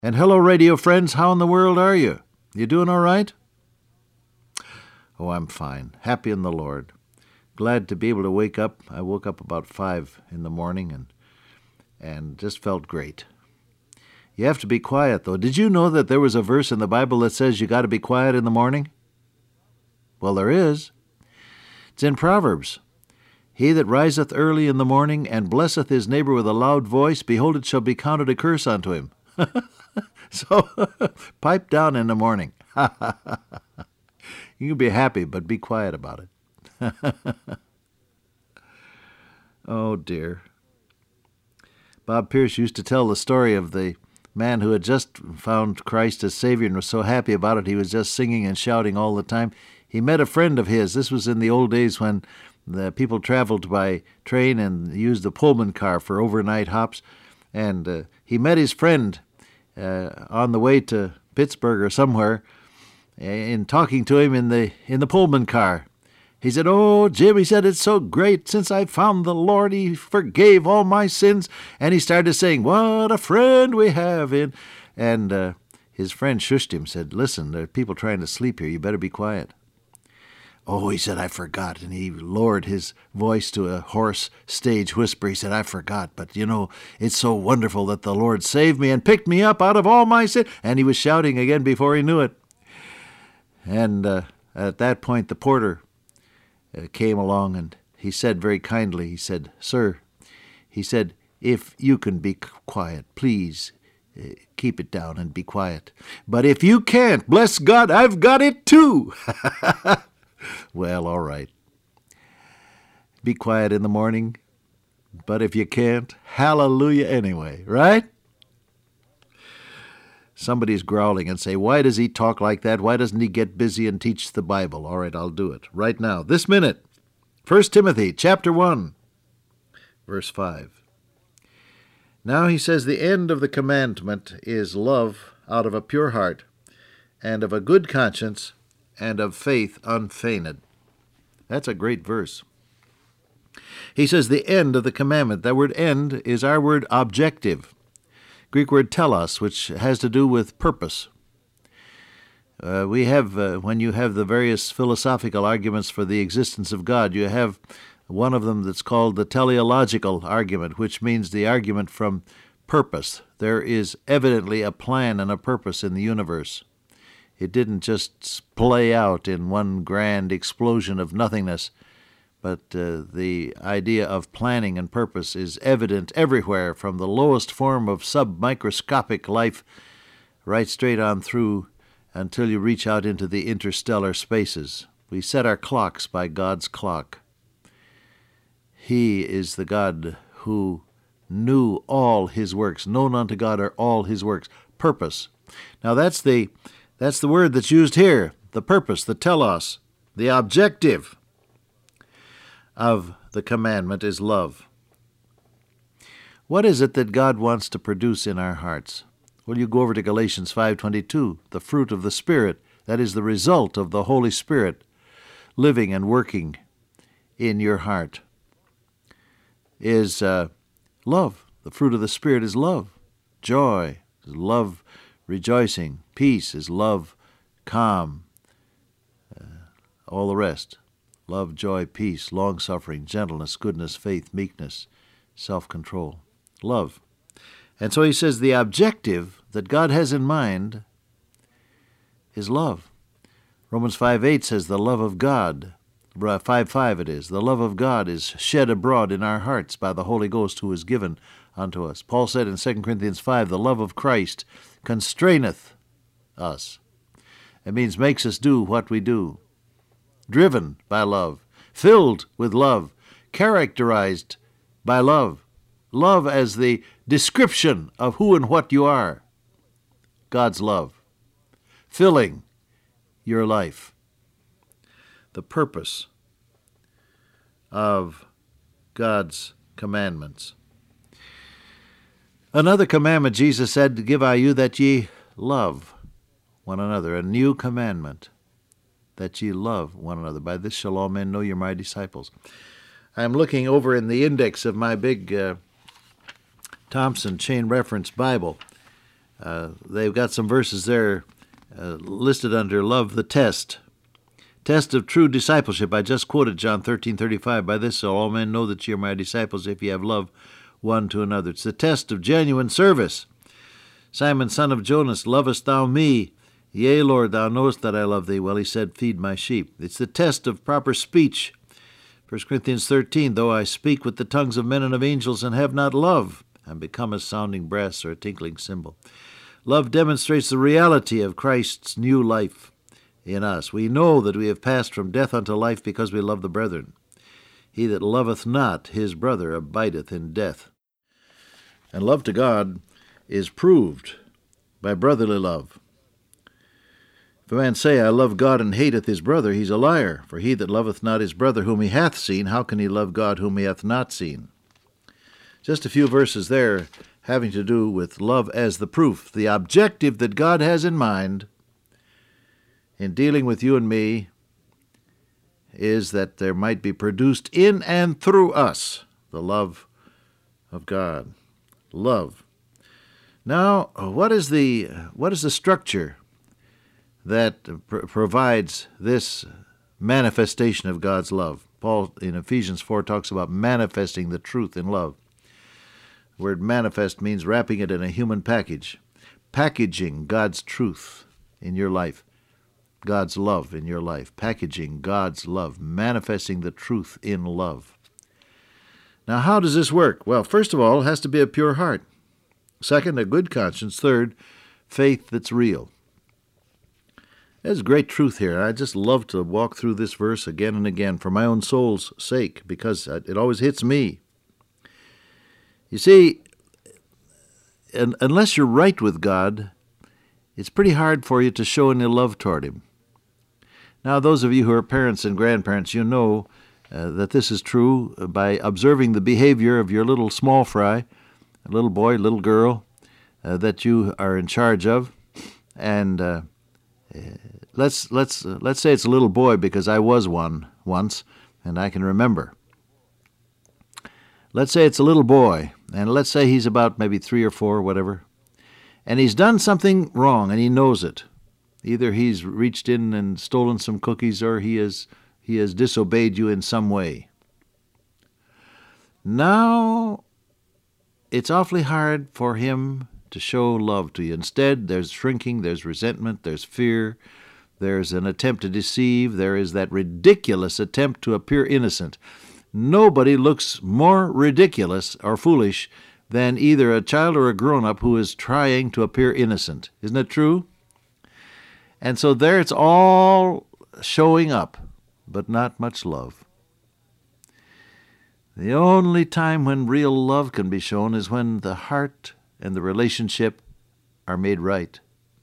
And hello, radio friends. How in the world are you? You doing all right? Oh, I'm fine. Happy in the Lord. Glad to be able to wake up. I woke up about 5 in the morning and just felt great. You have to be quiet, though. Did you know that there was a verse in the Bible that says you got to be quiet in the morning? Well, there is. It's in Proverbs. He that riseth early in the morning and blesseth his neighbor with a loud voice, behold, it shall be counted a curse unto him. So, pipe down in the morning. You can be happy, but be quiet about it. Oh, dear. Bob Pierce used to tell the story of the man who had just found Christ as Savior and was so happy about it, he was just singing and shouting all the time. He met a friend of his. This was in the old days when the people traveled by train and used the Pullman car for overnight hops. And he met his friend on the way to Pittsburgh or somewhere, in talking to him in the Pullman car. He said, "Oh, Jim," he said, "it's so great. Since I found the Lord, He forgave all my sins." And he started saying, "What a friend we have in." And his friend shushed him, said, "Listen, there are people trying to sleep here. You better be quiet." "Oh," he said, "I forgot." And he lowered his voice to a hoarse stage whisper. He said, "I forgot, but it's so wonderful that the Lord saved me and picked me up out of all my sin." And he was shouting again before he knew it. And at that point, the porter came along, and he said very kindly, he said, "Sir," he said, "if you can be quiet, please keep it down and be quiet. But if you can't, bless God, I've got it too." Well, all right. Be quiet in the morning, but if you can't, hallelujah anyway, right? Somebody's growling and say, "Why does he talk like that? Why doesn't he get busy and teach the Bible?" All right, I'll do it right now, this minute. 1 Timothy chapter 1, verse 5. Now he says, "The end of the commandment is love out of a pure heart, and of a good conscience, and of faith unfeigned." That's a great verse. He says the end of the commandment. That word "end" is our word "objective." Greek word telos, which has to do with purpose. We have, when you have the various philosophical arguments for the existence of God, you have one of them that's called the teleological argument, which means the argument from purpose. There is evidently a plan and a purpose in the universe. It didn't just play out in one grand explosion of nothingness, but the idea of planning and purpose is evident everywhere, from the lowest form of submicroscopic life right straight on through until you reach out into the interstellar spaces. We set our clocks by God's clock. He is the God who knew all His works. Known unto God are all His works. Purpose. Now that's the word that's used here. The purpose, the telos, the objective of the commandment is love. What is it that God wants to produce in our hearts? Well, you go over to Galatians 5:22, the fruit of the Spirit, that is the result of the Holy Spirit living and working in your heart, is love. The fruit of the Spirit is love. Joy is love, rejoicing. Peace is love, calm, all the rest. Love, joy, peace, long-suffering, gentleness, goodness, faith, meekness, self-control. Love. And so he says the objective that God has in mind is love. Romans 5:8 says the love of God, 5:5 it is, the love of God is shed abroad in our hearts by the Holy Ghost who is given unto us. Paul said in 2 Corinthians 5, the love of Christ constraineth us. It means makes us do what we do. Driven by love, filled with love, characterized by love. Love as the description of who and what you are. God's love. Filling your life. The purpose of God's commandments. Another commandment, Jesus said, "Give I you that ye love one another." A new commandment, that ye love one another. By this shall all men know you're my disciples. I'm looking over in the index of my big Thompson Chain Reference Bible. They've got some verses there listed under love the test. Test of true discipleship. I just quoted John 13:35. By this shall all men know that ye are my disciples, if ye have love one to another. It's the test of genuine service. Simon, son of Jonas, lovest thou me? Yea, Lord, thou knowest that I love thee. Well, he said, feed my sheep. It's the test of proper speech. 1 Corinthians 13, though I speak with the tongues of men and of angels and have not love, I become a sounding brass or a tinkling cymbal. Love demonstrates the reality of Christ's new life in us. We know that we have passed from death unto life because we love the brethren. He that loveth not his brother abideth in death. And love to God is proved by brotherly love. If a man say, I love God, and hateth his brother, he's a liar. For he that loveth not his brother whom he hath seen, how can he love God whom he hath not seen? Just a few verses there having to do with love as the proof, the objective that God has in mind in dealing with you and me is that there might be produced in and through us the love of God. Love. Now, what is the structure that provides this manifestation of God's love? Paul in Ephesians 4 talks about manifesting the truth in love. The word manifest means wrapping it in a human package, packaging God's truth in your life, God's love in your life, packaging God's love, manifesting the truth in love. Now, how does this work? Well, first of all, it has to be a pure heart. Second, a good conscience. Third, faith that's real. There's great truth here. I just love to walk through this verse again and again for my own soul's sake, because it always hits me. You see, unless you're right with God, it's pretty hard for you to show any love toward Him. Now, those of you who are parents and grandparents, you know that this is true by observing the behavior of your little small fry, little boy, little girl, that you are in charge of. And let's say it's a little boy, because I was one once, and I can remember. Let's say it's a little boy, and let's say he's about maybe 3 or 4, whatever, and he's done something wrong, and he knows it. Either he's reached in and stolen some cookies, or he has disobeyed you in some way. Now, it's awfully hard for him to show love to you. Instead, there's shrinking, there's resentment, there's fear, there's an attempt to deceive, there is that ridiculous attempt to appear innocent. Nobody looks more ridiculous or foolish than either a child or a grown-up who is trying to appear innocent. Isn't it true? And so there it's all showing up, but not much love. The only time when real love can be shown is when the heart and the relationship are made right.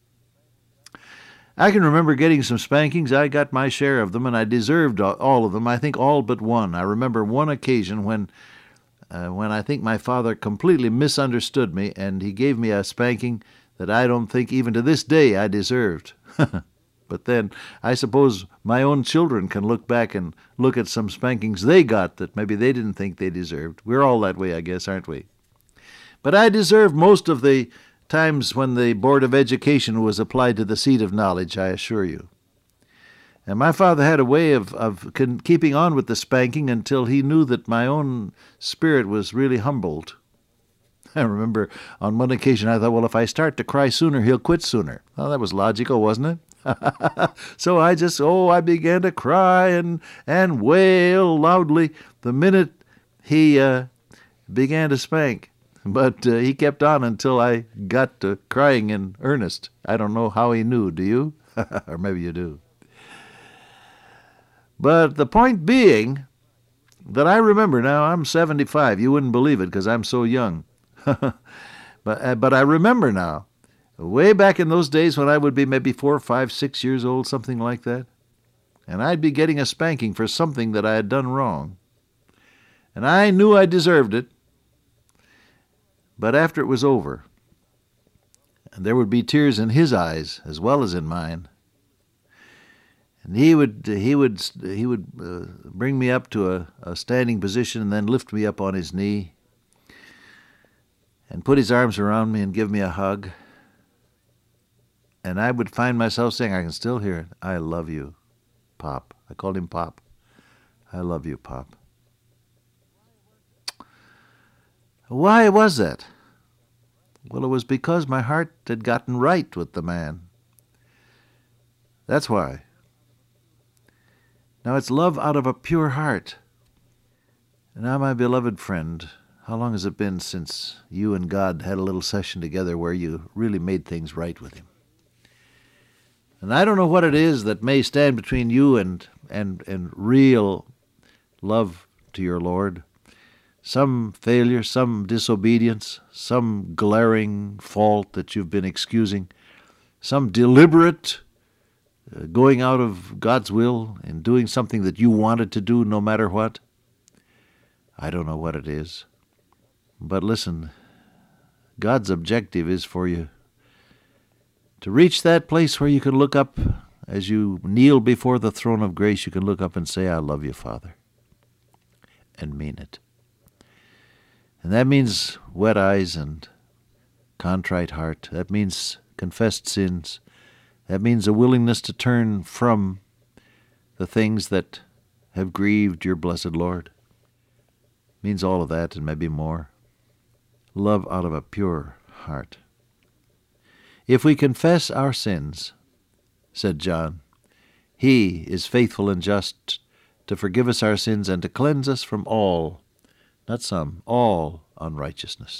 I can remember getting some spankings. I got my share of them, and I deserved all of them. I think all but one. I remember one occasion when I think my father completely misunderstood me, and he gave me a spanking that I don't think even to this day I deserved. But then I suppose my own children can look back and look at some spankings they got that maybe they didn't think they deserved. We're all that way, I guess, aren't we? But I deserved most of the times when the Board of Education was applied to the seat of knowledge, I assure you. And my father had a way of keeping on with the spanking until he knew that my own spirit was really humbled. I remember on one occasion I thought, well, if I start to cry sooner, he'll quit sooner. Well, that was logical, wasn't it? So I began to cry and wail loudly the minute he began to spank. But he kept on until I got to crying in earnest. I don't know how he knew, do you? Or maybe you do. But the point being that I remember now, I'm 75. You wouldn't believe it because I'm so young. But I remember now, way back in those days when I would be maybe 4, 5, 6 years old, something like that, and I'd be getting a spanking for something that I had done wrong. And I knew I deserved it. But after it was over, and there would be tears in his eyes as well as in mine, and he would bring me up to a standing position and then lift me up on his knee and put his arms around me and give me a hug. And I would find myself saying, I can still hear it, I love you, Pop. I called him Pop. I love you, Pop. Why was that? Well, it was because my heart had gotten right with the man. That's why. Now, it's love out of a pure heart. Now, my beloved friend, how long has it been since you and God had a little session together where you really made things right with Him? And I don't know what it is that may stand between you and real love to your Lord. Some failure, some disobedience, some glaring fault that you've been excusing, some deliberate going out of God's will and doing something that you wanted to do no matter what. I don't know what it is. But listen, God's objective is for you to reach that place where you can look up, as you kneel before the throne of grace, you can look up and say, I love you, Father, and mean it. And that means wet eyes and contrite heart. That means confessed sins. That means a willingness to turn from the things that have grieved your blessed Lord. It means all of that and maybe more. Love out of a pure heart. If we confess our sins, said John, He is faithful and just to forgive us our sins and to cleanse us from all, not some, all unrighteousness.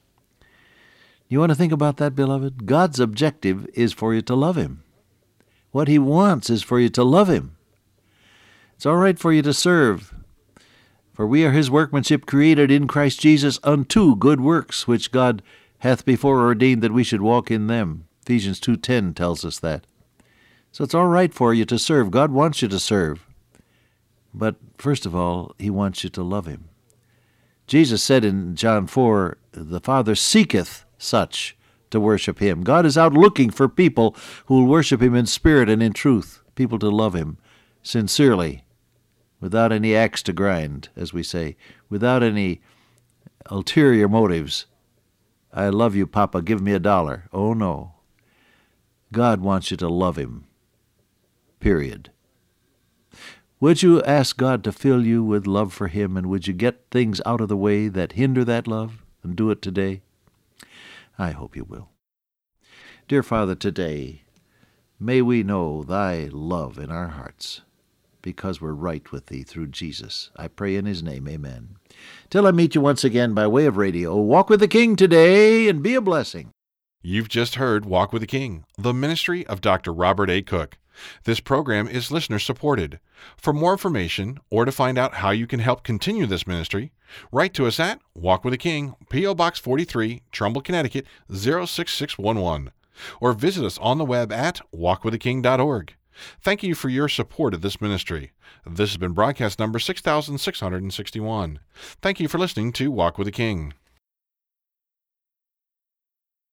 You want to think about that, beloved? God's objective is for you to love Him. What He wants is for you to love Him. It's all right for you to serve, for we are His workmanship created in Christ Jesus unto good works, which God hath before ordained that we should walk in them. Ephesians 2:10 tells us that. So it's all right for you to serve. God wants you to serve. But first of all, He wants you to love Him. Jesus said in John 4, the Father seeketh such to worship Him. God is out looking for people who will worship Him in spirit and in truth, people to love Him sincerely, without any axe to grind, as we say, without any ulterior motives. I love you, Papa, give me $1. Oh, no. God wants you to love Him. Period. Would you ask God to fill you with love for Him, and would you get things out of the way that hinder that love, and do it today? I hope you will. Dear Father, today, may we know Thy love in our hearts, because we're right with Thee through Jesus. I pray in His name, amen. Till I meet you once again by way of radio, walk with the King today and be a blessing. You've just heard Walk with the King, the ministry of Dr. Robert A. Cook. This program is listener-supported. For more information or to find out how you can help continue this ministry, write to us at Walk with the King, P.O. Box 43, Trumbull, Connecticut, 06611, or visit us on the web at walkwiththeking.org. Thank you for your support of this ministry. This has been broadcast number 6661. Thank you for listening to Walk with the King.